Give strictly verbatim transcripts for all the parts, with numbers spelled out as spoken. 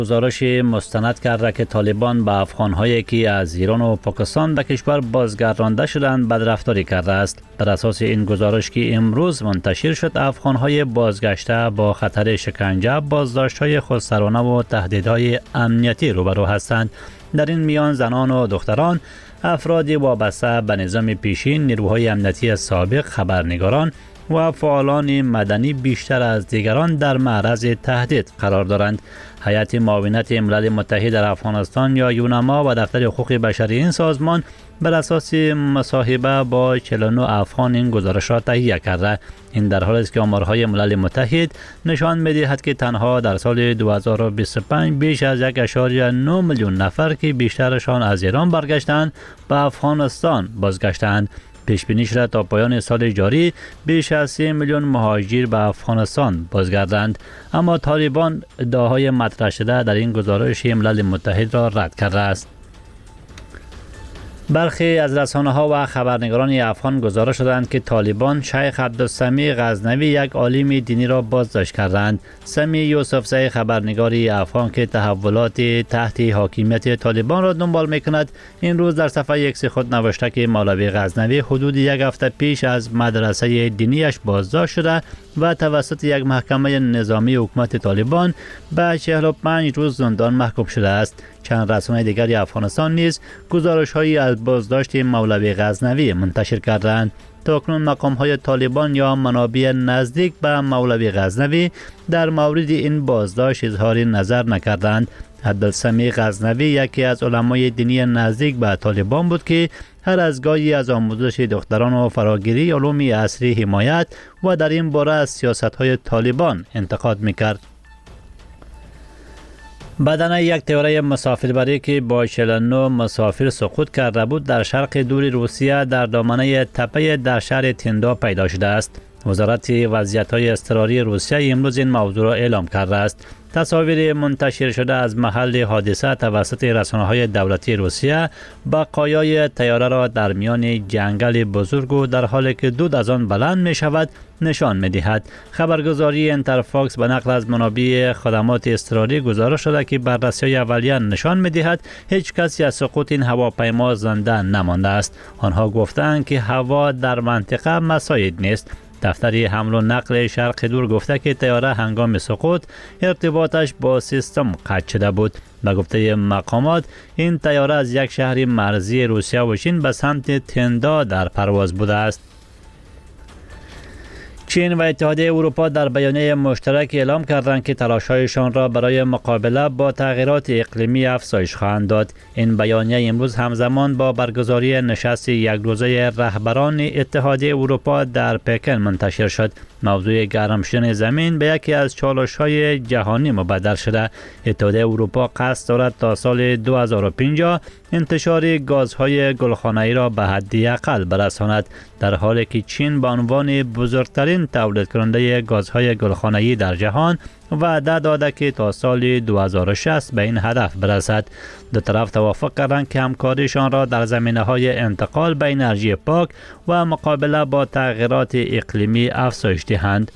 گزارش مستند کرده که طالبان به افغان‌هایی که از ایران و پاکستان به کشور بازگردانده شدند بدرفتاری کرده است. بر اساس این گزارش که امروز منتشر شد، افغان‌های بازگشته با خطر شکنجه، بازداشت‌های خودسرانه و تهدیدهای امنیتی روبرو هستند. در این میان زنان و دختران، افرادی وابسته به نظام پیشین، نیروهای امنیتی سابق، خبرنگاران و فعالان مدنی بیشتر از دیگران در معرض تهدید قرار دارند. هیئت معاونت ملل متحد در افغانستان یا یونما و دفتر حقوق بشری این سازمان بر اساس مصاحبه با چهل و نه افغان این گزارش را تهیه کرده. این در حالی است که آمارهای ملل متحد نشان می‌دهد که تنها در سال دو هزار و بیست و پنج بیش از یک ممیز نه میلیون نفر که بیشترشان از ایران برگشتند به افغانستان بازگشتند. پیش بینی شده تا پایان سال جاری بیش از سه میلیون مهاجر به افغانستان بازگردند، اما طالبان ادعاهای مطرح شده در این گزارش ملل متحد را رد کرده است. برخی از رسانه‌ها و خبرنگاران افغان گزارش دادند که طالبان شیخ عبدالسمیع غزنوی، یک عالم دینی را بازداشت کردند. سمیع یوسفزی، خبرنگاری افغان که تحولات تحت حاکمیت طالبان را دنبال می‌کند، این روز در صفحه ایکس خود نوشته که مولوی غزنوی حدود یک هفته پیش از مدرسه دینیش بازداشت شده و توسط یک محکمه نظامی حکومت طالبان به چهل و پنج روز زندان محکوم شده است. چند رسانه دیگری افغانستان نیز گزارش‌هایی از بازداشت مولوی غزنوی منتشر کردند. تاکنون مقام‌های طالبان یا منابع نزدیک به مولوی غزنوی در مورد این بازداشت اظهار نظر نکردند. عبدالسمیع غزنوی یکی از علمای دینی نزدیک به طالبان بود که هر از گاهی از آموزش دختران و فراگیری علوم عصری حمایت و در این باره از سیاست‌های طالبان انتقاد می‌کرد. بدن یک طیاره مسافربری که با چهل و نه مسافر سقوط کرده بود در شرق دور روسیه در دامنه تپه در شهر تندا پیدا شده است. وزارت وضعیت‌های اضطراری روسیه امروز این موضوع را اعلام کرده است. تصاویر منتشر شده از محل حادثه توسط رسانه‌های دولتی روسیه بقایای طیاره را در میان جنگل بزرگ و در حالی که دود از آن بلند می شود نشان می دهد. خبرگزاری انترفاکس به نقل از منابع خدمات اضطراری گزارش شده که بررسی اولیه نشان می دهد هیچ کسی از سقوط این هواپیما زنده نمانده است. آنها گفتند که هوا در منطقه مساعد نیست. دفتر حمل و نقل شرق دور گفته که طیاره هنگام سقوط ارتباطش با سیستم قطع شده بود. به گفته مقامات این طیاره از یک شهر مرزی روسیه و چین به سمت تندا در پرواز بوده است. چین و اتحادیه اروپا در بیانیه مشترک اعلام کردند که تلاش‌هایشان را برای مقابله با تغییرات اقلیمی افزایش خواهند داد. این بیانیه امروز همزمان با برگزاری نشست یک روزه رهبران اتحادیه اروپا در پکن منتشر شد. موضوع گرم شدن زمین به یکی از چالش‌های جهانی مبدل شده. اتحادیه اروپا قصد دارد تا سال دو هزار و پنجاه انتشار گازهای گلخانه‌ای را به حد اقل برساند، در حالی که چین به عنوان بزرگترین تولید کننده گازهای گلخانه‌ای در جهان وعده داده که تا سال دو هزار و شصت به این هدف برسد. دو طرف توافق کردند که همکاریشان را در زمینه‌های انتقال به انرژی پاک و مقابله با تغییرات اقلیمی افزایش دهند.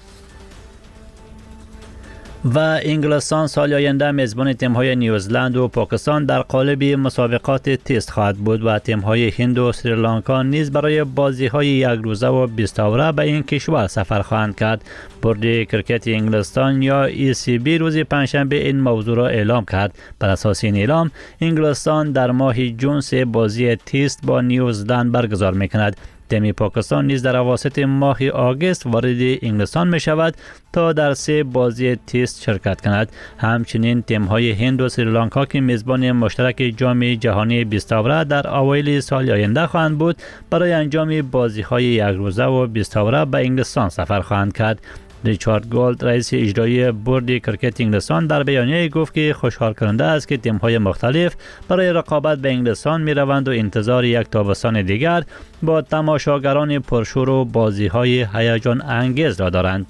و انگلستان سال آینده میزبان تیم‌های نیوزلند و پاکستان در قالب مسابقات تست خواهد بود و تیم‌های هند و سریلانکا نیز برای بازی‌های یک روزه و بیست اوره به این کشور سفر خواهند کرد. بورد کرکت انگلستان یا ای سی بی روز پنجشنبه این موضوع را اعلام کرد. بر اساس این اعلام انگلستان در ماه جون سه بازی تست با نیوزلند برگزار می‌کند. تیم پاکستان نیز در اواسط ماه آگوست وارد انگلستان می شود تا در سه بازی تست شرکت کند. همچنین تیم های هند و سریلانکا که میزبان مشترک جام جهانی بیست اوره در اوایل سال آینده خواهند بود برای انجام بازی های یک روزه و بیست اوره به انگلستان سفر خواهند کرد. ریچارد گولد رئیس اجرایی بورد کرکت انگلستان در بیانیه گفت که خوشحال کننده است که تیم‌های مختلف برای رقابت به انگلستان می‌روند و انتظار یک تابستان دیگر با تماشاگران پرشور و بازی‌های هیجان انگیز را دارند.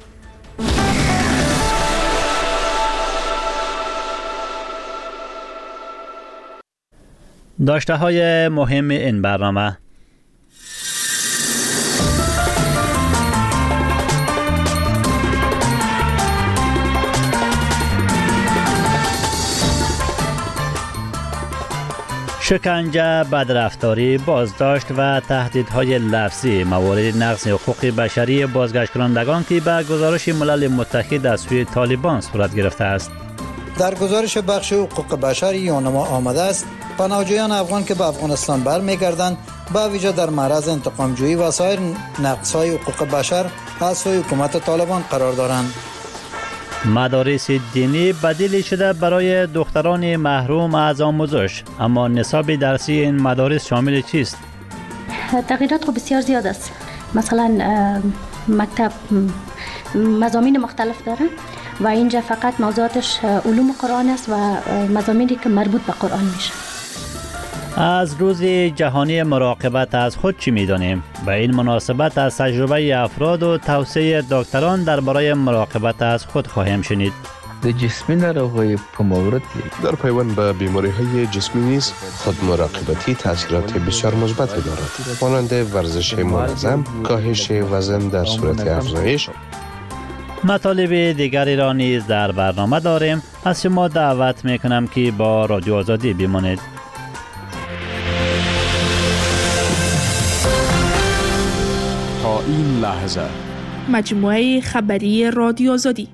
داشته‌های مهم این برنامه: شکنجه، بدرفتاری، بازداشت و تهدیدهای لفظی موارد نقض حقوق بشری بازگشت کنندگان که به گزارش ملل متحد از سوی طالبان صورت گرفته است. در گزارش بخش حقوق بشر یونما آمده است پناهجویان افغان که به افغانستان برمیگردند با ویژه در معرض انتقام جویی و سایر نقض‌های حقوق بشر از سوی حکومت طالبان قرار دارند. مدارس دینی بدیلی شده برای دختران محروم از آموزش، اما نصاب درسی این مدارس شامل چیست؟ تغییرات خب بسیار زیاد است. مثلا مکتب مضامین مختلف داره و اینجا فقط موضوعاتش علوم قرآن است و مضامینی که مربوط به قرآن میشه. از روز جهانی مراقبت از خود چی می‌دانیم؟ و این مناسبت از تجربه افراد و توصیه دکتران درباره مراقبت از خود خواهیم شنید. د جسمی ناروغیو په مورد در پیوند به بیماری‌های جسمی نیز خود مراقبتی تاثیرات بسیار مثبتی دارد، مانند ورزش منظم، کاهش وزن در صورت افزایش. مطالب دیگری را نیز در برنامه داریم. از شما دعوت میکنم که با رادیو آزادی بمانید. تا این لحظه مجموعه خبری رادیو آزادی.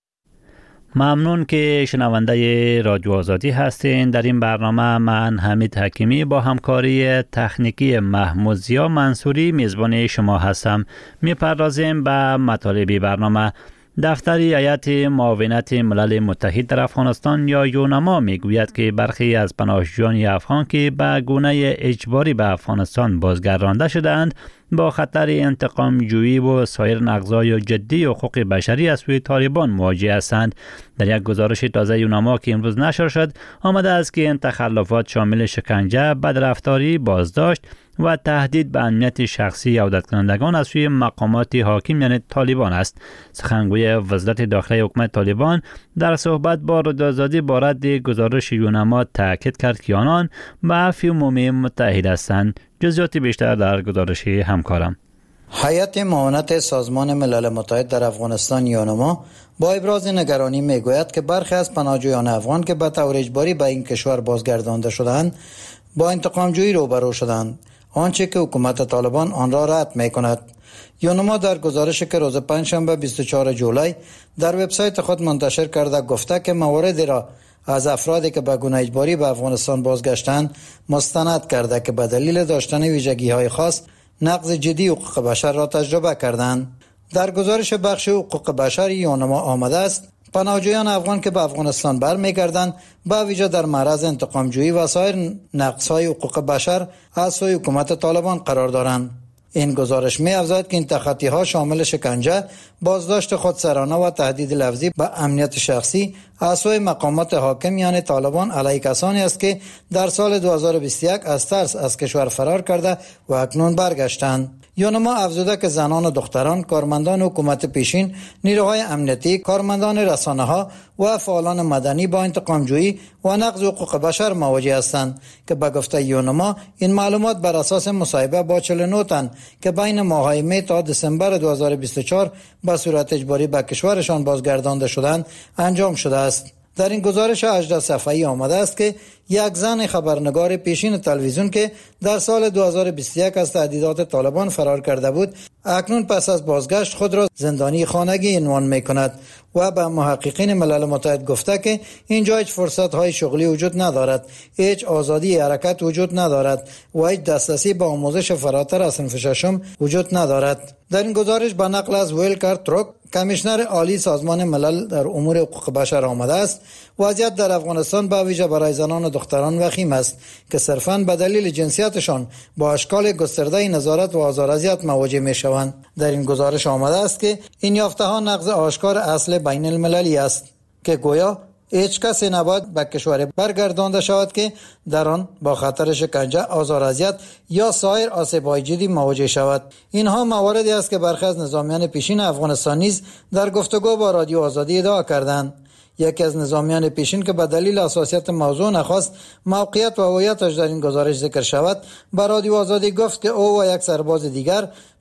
ممنون که شنونده رادیو آزادی هستین. در این برنامه من حمید حکیمی با همکاری تکنیکی محمود زیا منصوری میزبان شما هستم. میپردازیم به مطالب برنامه. دفتر هیئت معاونت ملل متحد در افغانستان یا یونما میگوید که برخی از پناهجویان افغان که به گونه اجباری به افغانستان بازگردانده شدند با خطر انتقام جویی و سایر نقض‌های جدی حقوق بشری از سوی طالبان مواجه هستند. در یک گزارش تازه یونما که امروز نشر شد آمده است که این تخلفات شامل شکنجه، بدرفتاری، بازداشت و تهدید به امنیت شخصی عودت کنندگان از سوی مقامات حاکم یعنی طالبان است. سخنگوی وزارت داخلی حکومت طالبان در صحبت با رادیو آزادی با رد گزارش یونما تاکید کرد که آنان به عفو عمومی متحد هستند. جزئیات بیشتر در گزارش همکارم. هیئت معاونت سازمان ملل متحد در افغانستان یونما با ابراز نگرانی میگوید که برخی از پناهجویان افغان که به طور اجباری به این کشور بازگردانده شدند با انتقام جویی روبرو شدند، آنچه که حکومت طالبان آن را رد می‌کند. یونما در گزارشی که روز پنجشنبه بیست و چهارم جولای در وبسایت خود منتشر کرده گفته که مواردی را از افرادی که به گونه اجباری به افغانستان بازگشتند مستند کرده که به دلیل داشتن ویژگی‌های خاص نقض جدی حقوق بشر را تجربه کردند. در گزارش بخش حقوق بشر یونما آمده است پناهجویان افغان که به افغانستان برمیگردند با ویژه در معرض انتقام جویی و سایر نقض‌های حقوق بشر از سوی حکومت طالبان قرار دارند. این گزارش می افزاید که این تخطی ها شامل شکنجه، بازداشت خودسرانه و تهدید لفظی به امنیت شخصی از سوی مقامات حاکم یعنی طالبان علیه کسانی است که در سال دو هزار و بیست و یک از ترس از کشور فرار کرده و اکنون برگشتند. یونما افزوده که زنان و دختران، کارمندان حکومت پیشین، نیروهای امنیتی، کارمندان رسانه‌ها و فعالان مدنی با انتقام جویی و نقض حقوق بشر مواجه هستند که به گفته یونما این معلومات بر اساس مصاحبه با چهل و نه تن که بین ماه‌های می تا دسامبر دو هزار و بیست و چهار به صورت اجباری به کشورشان بازگردانده شدند انجام شده است. در این گزارش هجده صفحه‌ای آمده است که یک زن خبرنگار پیشین تلویزیون که در سال دو هزار و بیست و یک از تهدیدات طالبان فرار کرده بود اکنون پس از بازگشت خود را زندانی خانگی عنوان می‌کند و به محققین ملل متحد گفته که اینجا هیچ فرصت‌های شغلی وجود ندارد، هیچ آزادی حرکت وجود ندارد و هیچ دسترسی به آموزش فراتر از صنف ششم وجود ندارد. در این گزارش به نقل از ویلکر تروک کمیشنر عالی سازمان ملل در امور حقوق بشر آمده است وضعیت در افغانستان به ویژه برای زنان و دختران وخیم است که صرفاً به دلیل جنسیتشان با اشکال گسترده نظارت و آزار و اذیت مواجه می‌شوند. در این گزارش آمده است که این یافته‌ها نقض آشکار اصل بین المللی است که گویا هیچ کسی نباید به کشور برگردانده شود که در آن با خطر شکنجه، آزار و اذیت یا سایر آسیب‌های جدی مواجه شود. اینها مواردی است که برخی از نظامیان پیشین افغانستان نیز در گفتگو با رادیو آزادی ادعا کردند. یکی از نظامیان پیشین که به دلیل حساسیت موضوع نخواست موقعیت و هویتش در این گزارش ذکر شود، به رادیو آزادی گفت که او و یک سرباز دیگر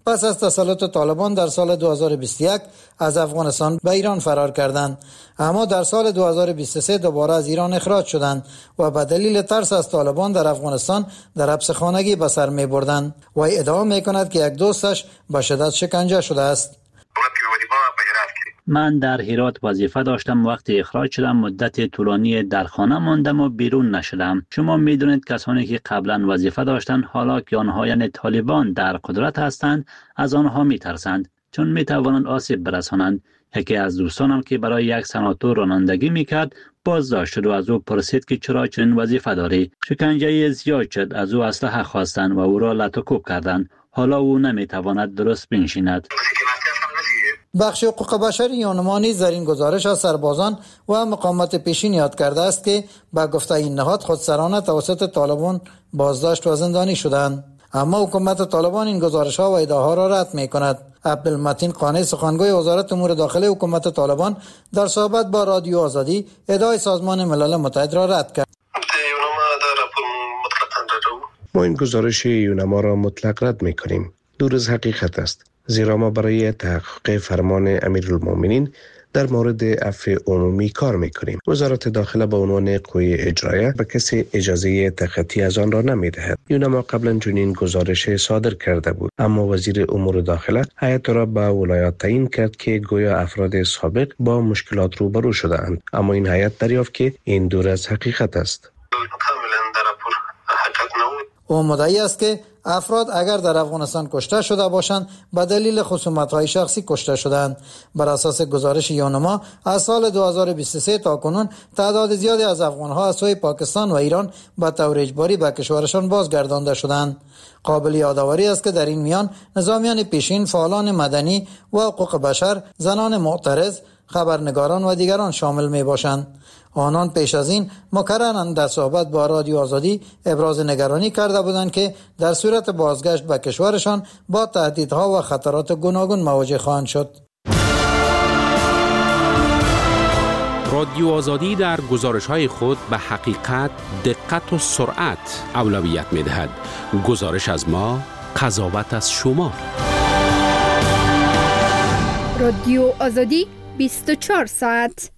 پس از تسلط طالبان در سال دو هزار و بیست و یک از افغانستان به ایران فرار کردند، اما در سال دو هزار و بیست و سه دوباره از ایران اخراج شدند و به دلیل ترس از طالبان در افغانستان در حبس خانگی به سر می بردند. و ادعا می کند که یک دوستش به شدت شکنجه شده است. من در هرات وظیفه داشتم. وقتی اخراج شدم مدت طولانی در خانه ماندم و بیرون نشدم. شما میدونید کسانی که قبلا وظیفه داشتند حالا که آنها یعنی طالبان در قدرت هستند از آنها میترسند چون میتوانند آسیب برسانند. یکی از دوستانم که برای یک سناتور رانندگی میکرد بازداشت شد و از او پرسید که چرا چنین وظیفه داری. شکنجه زیاد شد، از او اسلحه خواستند و او را لط و کوب کردند. حالا او نمیتواند درست بنشیند. بخش حقوق بشر یونما نیز در این گزارش از سربازان و مقاومت پیشین یاد کرده است که با گفته این نهاد خودسرانه توسط طالبان بازداشت و زندانی شدند. اما حکومت طالبان این گزارش ها و ادعاها را رد می کند. عبدالمتین قانع سخنگوی وزارت امور داخلی حکومت طالبان در صحبت با رادیو آزادی ادعای سازمان ملل متحد را رد کرد. ما این گزارش یونما را مطلق رد می کنیم. دور از حقیقت است، زیرا ما برای تحقق فرمان امیرالمومنین در مورد عفو عمومی کار میکنیم. وزارت داخله به عنوان قوه اجرایه به کسی اجازه تخطی از آن را نمیدهد. یونما قبلا چنین گزارش صادر کرده بود، اما وزیر امور داخله هیئت را به ولایات تعیین کرد که گویا افراد سابق با مشکلات روبرو شده اند، اما این هیئت دریافت که این دور از حقیقت است. او مدعی است که افراد اگر در افغانستان کشته شده باشند به دلیل خصومت‌های شخصی کشته شدند. بر اساس گزارش یونما از سال دو هزار و بیست و سه تا کنون تعداد زیادی از افغان‌ها از سوی پاکستان و ایران به طور اجباری به کشورشان بازگردانده شدند. قابل یادآوری است که در این میان نظامیان پیشین، فعالان مدنی و حقوق بشر، زنان معترض، خبرنگاران و دیگران شامل می باشند. آنان پیش از این مکرراً در صحبت با رادیو آزادی ابراز نگرانی کرده بودند که در صورت بازگشت به کشورشان با تهدیدها و خطرات گوناگون مواجه خواهند شد. رادیو آزادی در گزارش‌های خود به حقیقت، دقت و سرعت اولویت می‌دهد. گزارش از ما، قضاوت از شما. رادیو آزادی بیست و چهار ساعت.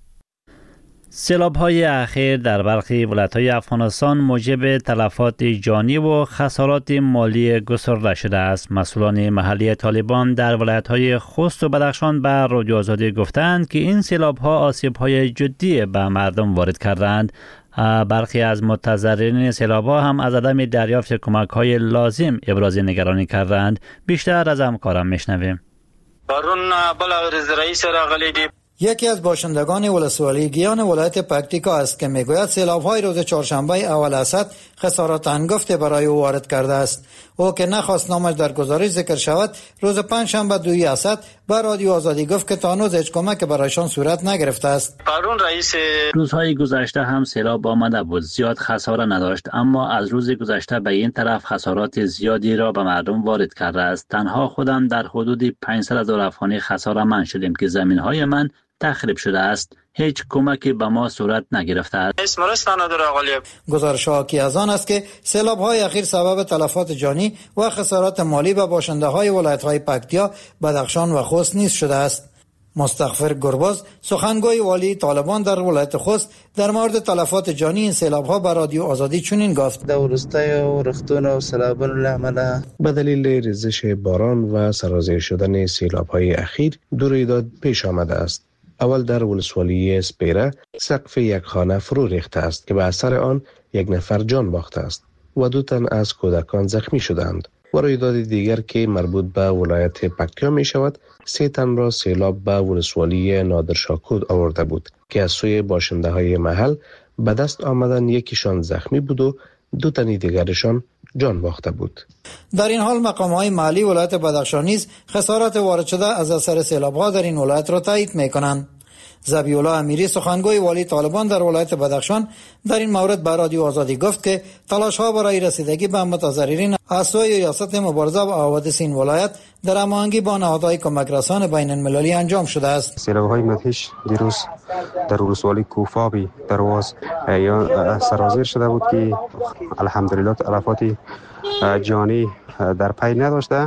سیلاب‌های اخیر در برخی ولایت‌های افغانستان موجب تلفات جانی و خسارات مالی گسترده شده است. مسئولان محلی طالبان در ولایت‌های خوست و بدخشان به رادیو آزادی گفتند که این سیلاب‌ها آسیب‌های جدی به مردم وارد کردند. برخی از متضررین سیلاب‌ها هم از عدم دریافت کمک‌های لازم ابراز نگرانی کردند. بیشتر از همکارم میشنویم. بارون بلا رئیس راغلی دی. یکی از باشندگان ولسوالی گیان ولایت پکتیکا است که میگوید سیلاب‌های روز چهارشنبه اول اسد خسارات هنگفتی برای او وارد کرده است. او که نخواست نامش در گزارش ذکر شود، روز پنجشنبه دوی اسد به رادیو آزادی گفت که تا هنوز هیچ کمک برایشان صورت نگرفته است. بارون رئیس روزهای گذشته هم سیلاب آمده بود، زیاد خساره نداشت، اما از روز گذشته به این طرف خسارات زیادی را به مردم وارد کرده است. تنها خودم در حدود پانصد هزار افغانی خساره من شدیم که زمین‌های من تخریب شده است. هیچ کمکی به ما صورت نگرفته است. گزارش حاکی از آن است که سیلاب‌های اخیر سبب تلفات جانی و خسارات مالی به باشنده‌های ولایت‌های پکتیا، بدخشان و خوست نیز شده است. مستغفر گرباز، سخنگوی والی طالبان در ولایت خوست، در مورد تلفات جانی این سیلاب‌ها به رادیو آزادی چنین گفت: در روستای و رختون و سیلابان العمله به دلیل ریزش باران و سرازیر شدن سیلاب‌های اخیر دو رویداد پیش آمده است. اول در ولسوالی سپیره سقف یک خانه فرو ریخته است که به اثر آن یک نفر جان باخته است و دو تن از کودکان زخمی شدند. و رویداد دیگر که مربوط به ولایت پکتیا می شود، سه تن را سیلاب به ولسوالی نادرشاکود آورده بود که از سوی باشنده های محل به دست آمدن یکیشان زخمی بود و دو تن دیگرشان جان باخته بود. در این حال مقام‌های محلی ولایت بدخشان نیز خسارات وارد شده از اثر سیلاب‌ها در این ولایت را تایید می‌کنند. ذبیح‌الله امیری، سخنگوی والی طالبان در ولایت بدخشان، در این مورد به رادیو آزادی گفت که تلاش‌ها برای رسیدگی به متضررین از سوی ریاست مبارزه با حوادث این ولایت در هماهنگی با نهادهای کمک رسان بین المللی انجام شده است. سیلاب‌های مدهش دیروز در ولسوالی کوفابی درواز یا سرازیر شده بود که الحمدلله تلفات جانی در پی نداشته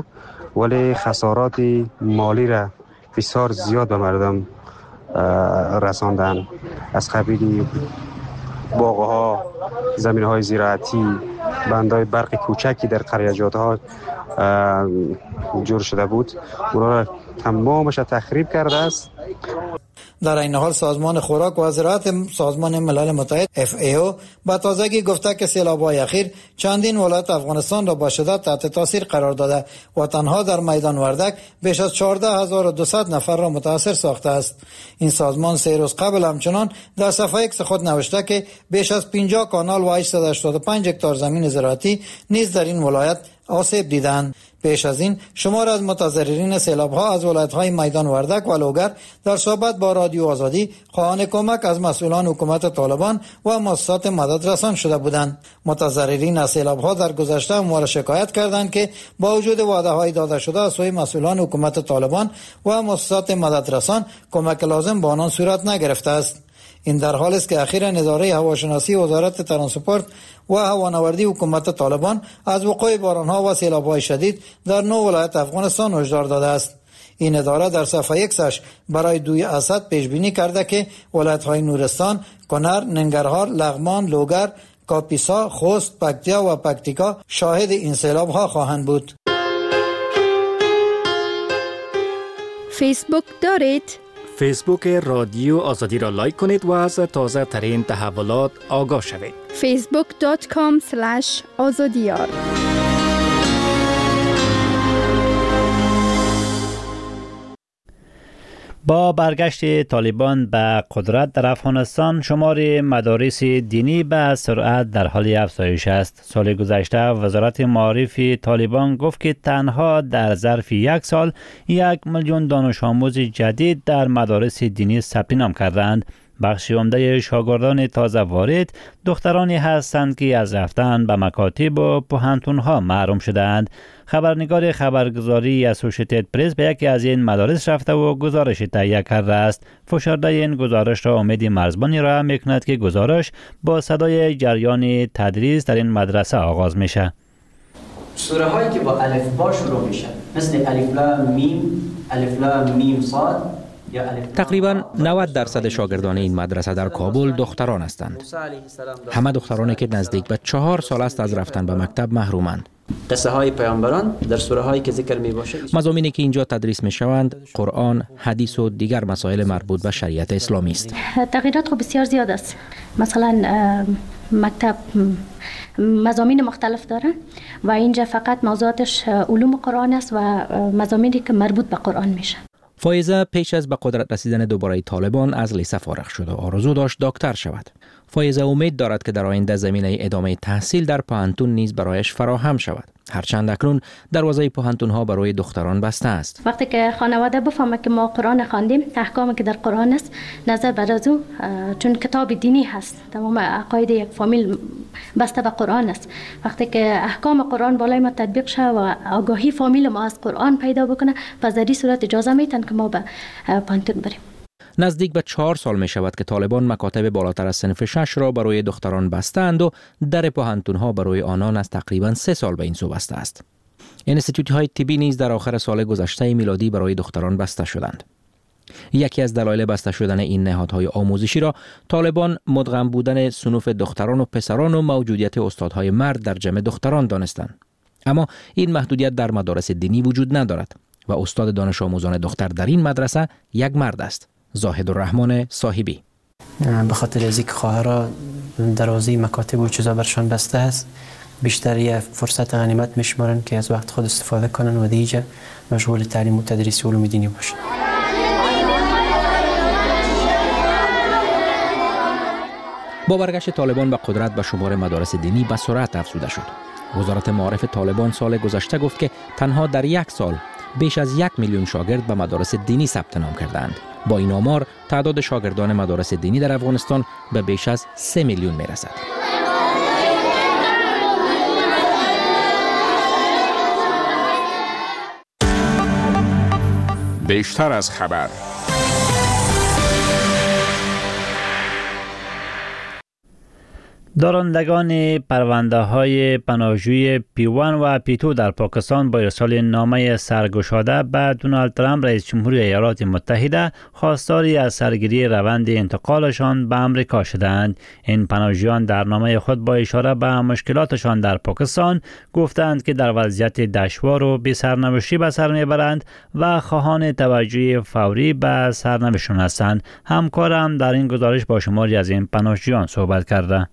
ولی خسارات مالی را بسیار زیاد به مردم رساندن، از قبیل باغ‌ها، زمین‌های زراعتی، بندهای برق کوچکی در قریجات ها جور شده بود، اونا را تمامش تخریب کرده است. در این حال سازمان خوراک و زراعت سازمان ملل متحد اف ای او با تازگی گفته که سیلاب‌های اخیر چندین ولایت افغانستان را با شدت تحت تاثیر قرار داده و تنها در میدان وردک بیش از چهارده هزار و دویست نفر را متاثر ساخته است. این سازمان سه روز قبل همچنان در صفحه ایکس خود نوشته که بیش از پنجاه کانال و هشتصد و هشتاد و پنج هکتار زمین زراعتی نیز در این ولایت آسیب دیدند. پیش از این شمار از متضررین سیلاب‌ها از ولایت‌های میدان وردک و لوگر در صحبت با رادیو آزادی خواهان کمک از مسئولان حکومت طالبان و مؤسسات مدد رسان شده بودند. متضررین از سیلاب‌ها در گذشته اموال شکایت کردند که با وجود وعده‌های داده شده از سوی مسئولان حکومت طالبان و مؤسسات مدد رسان کمک لازم به آنان صورت نگرفته است. این در حالی است که اخیراً اداره هواشناسی وزارت ترانسپورت و هوانوردی حکومت طالبان از وقوع باران‌ها و سیلاب‌های شدید در نه ولایت افغانستان هشدار داده است. این اداره در صفحه ایکسش برای دوی اسد پیش بینی کرده که ولایت‌های نورستان، کنر، ننگرهار، لغمان، لوگر، کاپیسا، خوست، پکتیا و پکتیکا شاهد این سیلاب‌ها خواهند بود. فیسبوک دارید؟ فیسبوک رادیو آزادی را لایک کنید و از تازه ترین تحولات آگاه شوید. فیسبوک دات کام اسلش آزادیار. با برگشت طالبان به قدرت در افغانستان شمار مدارس دینی به سرعت در حال افزایش است. سال گذشته وزارت معارف طالبان گفت که تنها در ظرف یک سال یک میلیون دانش آموز جدید در مدارس دینی ثبت نام کردند. بخش عمده شاگردان تازه وارد دخترانی هستند که از رفتن به مکاتب و پوهنتون‌ها محروم شدند. خبرنگار خبرگزاری اسوسییتد پرس به یکی از این مدارس رفته و گزارش تهیه کرده است. فشرده این گزارش را امید مرزبانی را می‌کند که گزارش با صدای جریان تدریس در این مدرسه آغاز میشه. سوره هایی که با الف با شروع میشن مثل الف لام میم، الف لام میم صاد. تقریبا نود درصد شاگردان این مدرسه در کابل دختران هستند. همه دخترانی که نزدیک به چهار سال است از رفتن به مکتب محرومند. قصه های پیامبران در سوره هایی که ذکر می باشه، مضامینی که اینجا تدریس می شوند قرآن، حدیث و دیگر مسائل مربوط به شریعت اسلامی است. تغییرات خب بسیار زیاد است. مثلا مکتب مضامین مختلف داره و اینجا فقط موضوعاتش علوم قرآن است و مضامینی که مربوط به قرآن میشه. فایزه پیش از به قدرت رسیدن دوباره طالبان از لیسه فارغ شد و آرزو داشت دکتر شود. فایزه امید دارد که در آینده زمینه ادامه تحصیل در پوهنتون نیز برایش فراهم شود. هرچند اکنون دروازه پوهنتون‌ها برای دختران بسته است. وقتی که خانواده بفهمه که ما قرآن خواندیم، احکامی که در قرآن است، نظر بر از او، چون کتاب دینی هست، تمام عقاید یک فامیل بسته به قرآن است. وقتی که احکام قرآن بالای ما تطبیق شه و آگاهی فامیل ما از قرآن پیدا بکنه، پس در این صورت اجازه میتن که ما به پوهنتون بریم. نزدیک به چهار سال می شود که طالبان مکاتب بالاتر از صنف شش را برای دختران بستند و در پوهنتون‌ها برای آنان از تقریباً سه سال به این سو بسته است. انستیتوت‌های طبی نیز در آخر سال گذشته میلادی برای دختران بسته شدند. یکی از دلایل بسته شدن این نهادهای آموزشی را طالبان مدغم بودن صنوف دختران و پسران و موجودیت استادهای مرد در جمع دختران دانستند. اما این محدودیت در مدارس دینی وجود ندارد و استاد دانش آموزان دختر در این مدرسه یک مرد است. زاهد الرحمن صاحبی. به خاطر از اینکه خواهرها دروازه مکاتب و چیزا برشان بسته است، بیشتر یه فرصت غنیمت میشمارن که از وقت خود استفاده کنن و دیگه مشغول تعلیم و تدریس علوم دینی باشن. با برگشت طالبان به قدرت به شمار مدارس دینی به سرعت افزوده شد. وزارت معارف طالبان سال گذشته گفت که تنها در یک سال بیش از یک میلیون شاگرد به مدارس دینی ثبت نام کردند. با این آمار تعداد شاگردان مدارس دینی در افغانستان به بیش از سه میلیون می رسد. بیشتر از خبر. دارندگان پرونده های پناهجویی پی یک و پی دو در پاکستان با ارسال نامه سرگشاده به دونالد ترامپ رئیس جمهور ایالات متحده خواستاری از سرگیری روند انتقالشان به امریکا شدند. این پناهجویان در نامه خود با اشاره به مشکلاتشان در پاکستان گفتند که در وضعیت دشوار و بی سرنوشتی به سر میبرند و خواهان توجه فوری به سرنوشتشان هستند. همکارم در این گزارش با شماری از این پناهجویان صحبت کرده.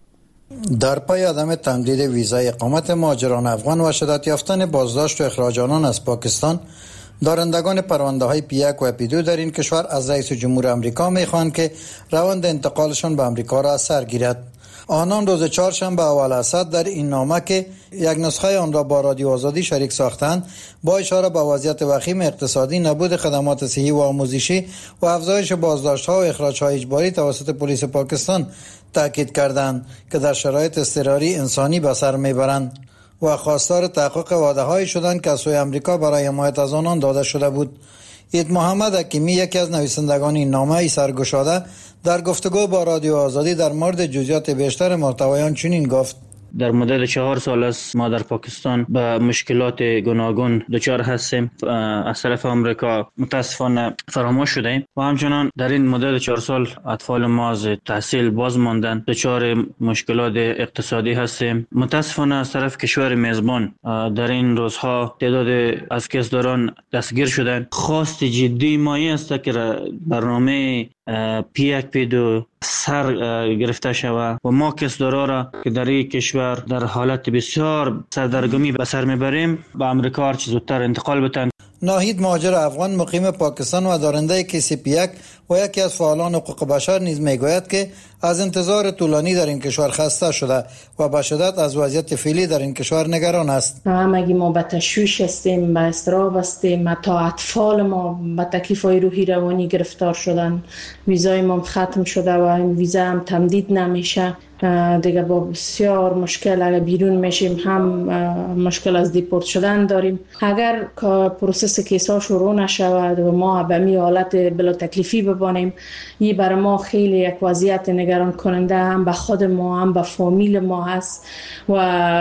در پای عدم تمدید ویزای اقامت مهاجران افغان و شدت یافتن بازداشت و اخراج آنان از پاکستان، دارندگان پرونده های پی یک و پی دو در این کشور از رئیس جمهور آمریکا می‌خواهند که روند انتقالشان به آمریکا را سر گیرد. آنان روز چهارشنبه اول اسد در این نامه که یک نسخه آن را با رادیو آزادی شریک ساختند با اشاره به وضعیت وخیم اقتصادی، نبود خدمات صحی و آموزشی و افزایش بازداشت‌ها و اخراج‌های اجباری توسط پلیس پاکستان تاکید کردند که در شرایط اضطراری انسانی به سر میبرند و خواستار تحقق وعده‌هایی شدند که از سوی آمریکا برای حمایت از آنان داده شده بود. اید محمد حکیمی، یکی از نویسندگان این نامه سرگشاده، در گفتگو با رادیو آزادی در مورد جزئیات بیشتر محتویان چنین گفت: در مدت چهار سال است ما در پاکستان به مشکلات گوناگون دچار هستیم. از طرف آمریکا متاسفانه فراموش شدیم و همچنان در این مدت چهار سال اطفال ما از تحصیل باز ماندن، دچار مشکلات اقتصادی هستیم. متاسفانه از طرف کشور میزبان در این روزها تعداد از کسداران دستگیر شدن. خواست جدی ما این است که برنامه پی یک پی دو سر گرفته شود و ما کسدارا را که در این کشور در حالت بسیار سردرگمی به سر میبریم به امریکا هر چه زودتر انتقال بتن. ناهید مهاجر افغان مقیم پاکستان و دارنده کیسی پی یک و یکی از فعالان حقوق بشر نیز میگوید که از انتظار طولانی در این کشور خسته شده و به شدت از وضعیت فعلی در این کشور نگران است. همگی ما به تشویش هستیم، به اضطراب هستیم، تا اطفال ما به تکلیف‌های روحی روانی گرفتار شدن. ویزای ما ختم شده و این ویزا هم تمدید نمیشه. دیگه با بسیار مشکل اگر بیرون میشیم هم مشکل از دیپورت شدن داریم. اگر پروسس کیسا شروع نشود و ما به می حالت بلا تکلیفی ببانیم، این برای ما خیلی یک وضعیت نگران کننده هم به خود ما هم به فامیل ما هست و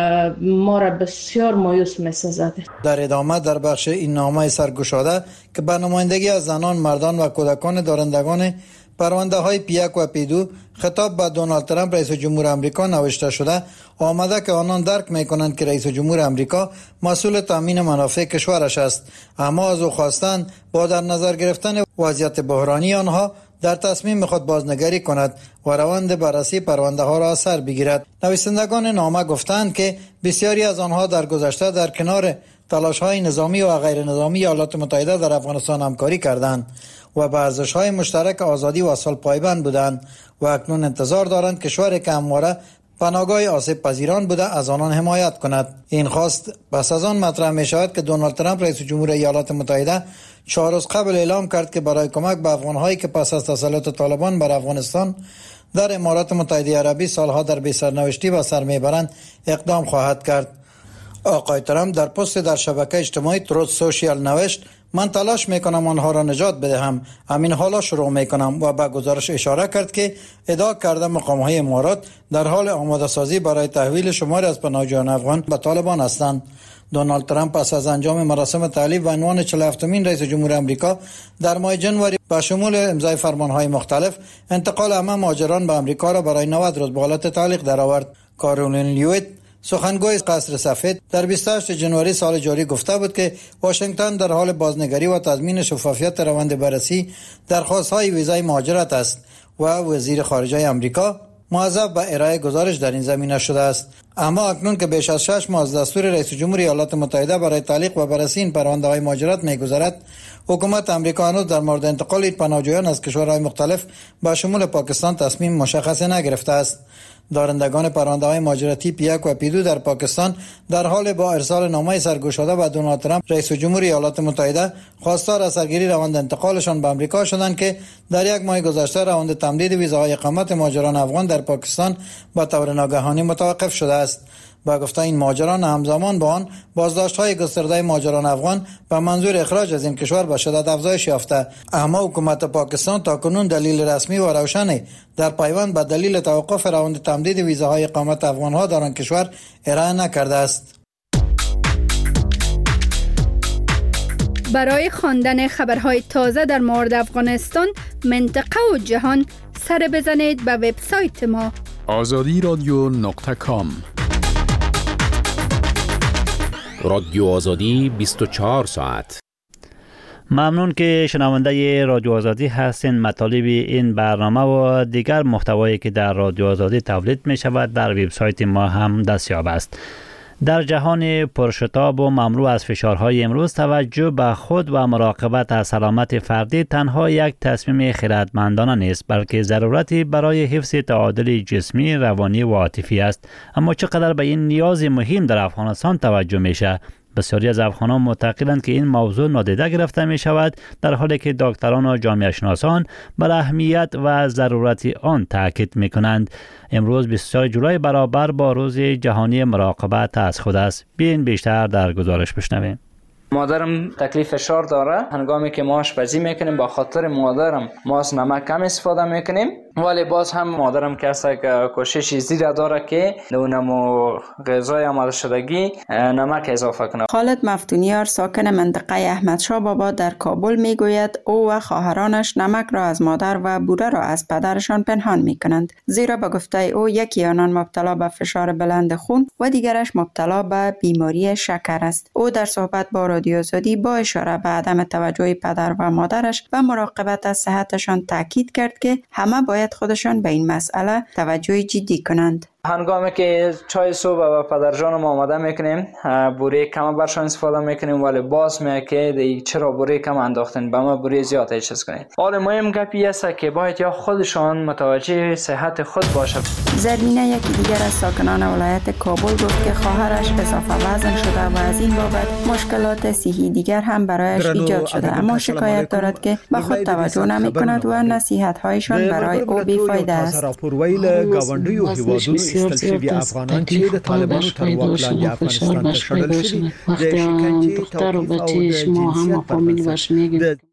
ما را بسیار مایوس می‌سازد. در ادامه در بخش این نامه سرگشاده که به نمایندگی از زنان، مردان و کودکان دارندگان پرونده های پی یک و پی دو خطاب به دونالد ترامپ رئیس جمهور آمریکا نوشته شده آمده که آنان درک میکنند که رئیس جمهور آمریکا مسئول تامین منافع کشورش است، اما از او خواستند با در نظر گرفتن وضعیت بحرانی آنها در تصمیم خود بازنگری کند و روند بررسی پرونده ها را سر بگیرد. نویسندگان نامه گفتند که بسیاری از آنها در گذشته در کنار تلاش های نظامی و غیر نظامی ایالات متحده در افغانستان همکاری کردند و به ارزش‌های مشترک آزادی و صلح پایبند بودند و اکنون انتظار دارند کشوری که همواره پناهگاه آسیب پذیران بوده از آنان حمایت کند. این خواست پس از آن مطرح می شود که دونالد ترامپ رئیس جمهور ایالات متحده چهار روز قبل اعلام کرد که برای کمک به افغان‌هایی که پس از تسلط طالبان بر افغانستان در امارات متحده عربی سالها در بی‌سرنوشتی به سر میبرند اقدام خواهد کرد. آقای ترامپ در پست در شبکه اجتماعی تروت سوشیال نوشت: من تلاش میکنم آنها را نجات بدهم، همین حالا شروع میکنم، و به گزارش اشاره کرد که ادعا کرده مقام‌های امارات در حال آماده سازی برای تحویل شماری از پناهجویان افغان به طالبان هستند. دونالد ترامپ پس از انجام مراسم تعلیف و عنوان چهل و هفتمین رئیس جمهور آمریکا در ماه ژانویه با شمول امضای فرمانهای مختلف انتقال همه مهاجران به آمریکا را برای نود روز به حالت تعلیق درآورد. کارولین لیویت، سخنگوی قصر سفید، در بیست و هشتم ژانویه سال جاری گفته بود که واشنگتن در حال بازنگری و تضمین شفافیت روند بررسی درخواست‌های ویزای مهاجرت است و وزیر خارجه آمریکا موظف به ارائه گزارش در این زمینه شده است. اما اکنون که بیش از شش ماه از دستور رئیس جمهور ایالات متحده برای تعلیق و بررسی این پرونده‌های مهاجرت می‌گذرد، حکومت آمریکا هنوز در مورد انتقال این پناهجویان از کشورهای مختلف با شمول پاکستان تصمیم مشخص نگرفته است. دارندگان پرونده‌های مهاجرتی پی یک و پی دو در پاکستان در حال با ارسال نامه سرگشاده به دونالد ترامپ رئیس جمهور ایالات متحده خواستار از سرگیری روند انتقالشان به آمریکا شدند که در یک ماه گذشته روند تمدید ویزاهای اقامت مهاجران افغان در پاکستان با طور ناگهانی متوقف شده است. با گفته این مهاجران همزمان با آن بازداشت‌های گسترده مهاجران افغان به منظور اخراج از این کشور به شدت افزایش یافته، اما حکومت پاکستان تاکنون دلیل رسمی و روشنی در پیوند به دلیل توقف روند تمدید ویزاهای اقامت افغان‌ها در آن کشور ارائه نکرده است. برای خواندن خبرهای تازه در مورد افغانستان، منطقه و جهان، سر بزنید به وبسایت ما آزادی رادیو نقطه کام. رادیو آزادی بیست و چهار ساعت. ممنون که شنونده رادیو آزادی هستین. مطالب این برنامه و دیگر محتوایی که در رادیو آزادی تولید می شود در وبسایت ما هم دستیاب است. در جهان پرشتاب و مملو از فشارهای امروز، توجه به خود و مراقبت از سلامت فردی تنها یک تصمیم خردمندانه نیست، بلکه ضرورتی برای حفظ تعادل جسمی، روانی و عاطفی است. اما چقدر به این نیاز مهم در افغانستان توجه میشه؟ بسیاری از افغانان معتقدند که این موضوع نادیده گرفته می شود، در حالی که دکتران و جامعه شناسان بر اهمیت و ضرورت آن تاکید می کنند. امروز بیست و چهارم جولای برابر با روز جهانی مراقبت از خود است. بیاین بیشتر در گزارش بشنویم. مادرم تکلیف فشار داره. هنگامی که ما آشپزی میکنیم با خاطر مادرم ما از نمک کم استفاده میکنیم، ولی باز هم مادرم کسی که کوشش زیاد داره که اونمو غذای آماده شدگی نمک اضافه کنه. خالد مفتونیار ساکن منطقه احمدشاه بابا در کابل میگوید او و خواهرانش نمک را از مادر و بوره را از پدرشان پنهان میکنند، زیرا به گفته او یکی آنان مبتلا به فشار بلند خون و دیگرش مبتلا به بیماری شکر است. او در صحبت با رادیو آزادی با اشاره به عدم توجه پدر و مادرش و مراقبت از صحتشان تاکید کرد که همه باید خودشان به این مسئله توجه جدی کنند. هنگامی که چای صبح و پدرجانم آماده میکنیم، بوره کم برشان استفاده میکنیم، ولی باز میگه که چرا بوره کم انداختین، به ما بوره زیاد اچس کنید. حالا مهم گپی است که باید یا خودشان متوجه صحت خود باشد. زرمینه یکی دیگر از ساکنان ولایت کابل گفت که خواهرش اضافه وزن شده و از این بابت مشکلات صحی دیگر هم برایش ایجاد شده، اما شکایت دارد که به خود توجه نمی کند و نصیحت هایشان برای او بیفایده است. بسیار زیاد است تکلیف و پای باش پیدا شد و فشار باش پیدا شد. وقتی دختر و بچهش ما هم فامیل باش میگیم